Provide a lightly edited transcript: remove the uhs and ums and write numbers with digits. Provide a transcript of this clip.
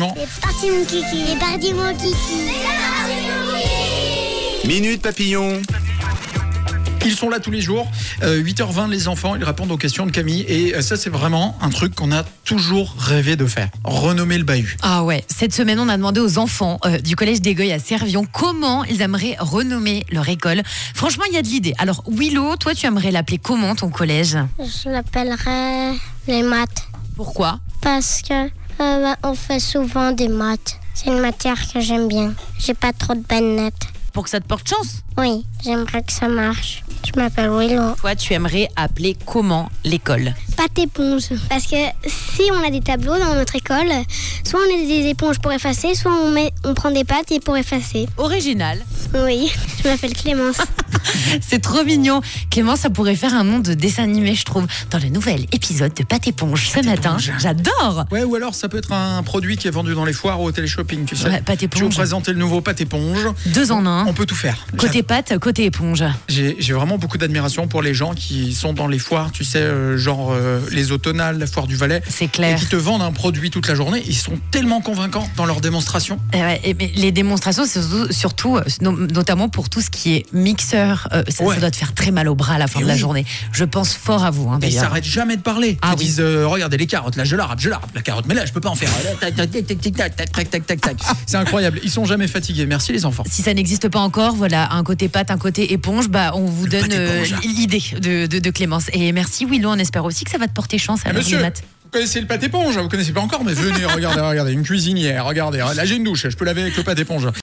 rapidement. C'est parti mon kiki, c'est parti mon kiki. Minute Papillon. Ils sont là tous les jours, 8h20 les enfants, ils répondent aux questions de Camille et ça c'est vraiment un truc qu'on a toujours rêvé de faire, renommer le bahut. Ah ouais, cette semaine on a demandé aux enfants du collège d'Égueil à Servion comment ils aimeraient renommer leur école. Franchement il y a de l'idée. Alors Willow, toi tu aimerais l'appeler comment ton collège ? Je l'appellerais les maths. Pourquoi ? Parce que on fait souvent des maths. C'est une matière que j'aime bien. J'ai pas trop de bonnes notes. Pour que ça te porte chance ? Oui, j'aimerais que ça marche. Je m'appelle Willow. Toi tu aimerais appeler comment l'école ? Pâte éponge. Parce que si on a des tableaux dans notre école, soit on a des éponges pour effacer, soit on prend des pâtes et pour effacer. Original. Oui, je m'appelle Clémence. C'est trop mignon. Clément, ça pourrait faire un nom de dessin animé, je trouve, dans le nouvel épisode de Pâte Éponge ce matin. J'adore. Ouais, ou alors ça peut être un produit qui est vendu dans les foires ou au téléshopping, tu sais. Ouais, Pâte Éponge. Je vais vous présenter le nouveau Pâte Éponge. 2 en 1. On peut tout faire. Côté pâte, côté éponge. J'ai vraiment beaucoup d'admiration pour les gens qui sont dans les foires, tu sais, genre les Automnales, la foire du Valais. C'est clair. Et qui te vendent un produit toute la journée. Ils sont tellement convaincants dans leurs démonstrations. Mais les démonstrations, c'est surtout, notamment pour tout ce qui est mixeur, ça doit te faire très mal au bras à la fin de la journée. Je pense fort à vous. Et ils d'ailleurs. s'arrêtent jamais de parler. Ils disent, regardez les carottes, là je la rate la carotte, mais là je peux pas en faire. Tac, tac, tac, tac, tac, tac, tac, tac, tac. C'est incroyable. Ils sont jamais fatigués. Merci les enfants. Si ça n'existe pas encore, voilà, un côté pâte, un côté éponge, on vous donne l'idée de Clémence. Et merci Willow, on espère aussi que ça va te porter chance à Monsieur, les maths. vous connaissez le pâte éponge, vous connaissez pas encore, mais venez, regardez, une cuisinière, regardez, là j'ai une douche, je peux laver avec le pâte éponge.